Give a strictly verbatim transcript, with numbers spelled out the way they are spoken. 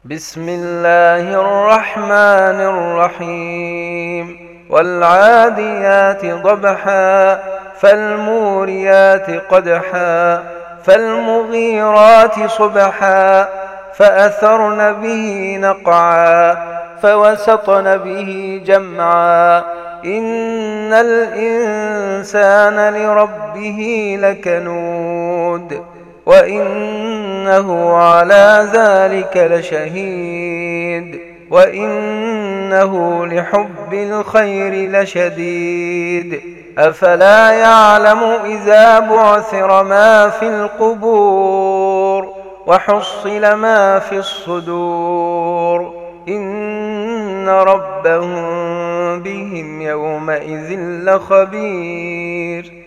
بسم الله الرحمن الرحيم والعاديات ضبحا فالموريات قدحا فالمغيرات صبحا فأثرن به نقعا فوسطن به جمعا إن الإنسان لربه لكنود وإنه على ذلك لشهيد وإنه لحب الخير لشديد أفلا يعلم إذا بعثر ما في القبور وحصل ما في الصدور إن ربهم بهم يومئذ لخبير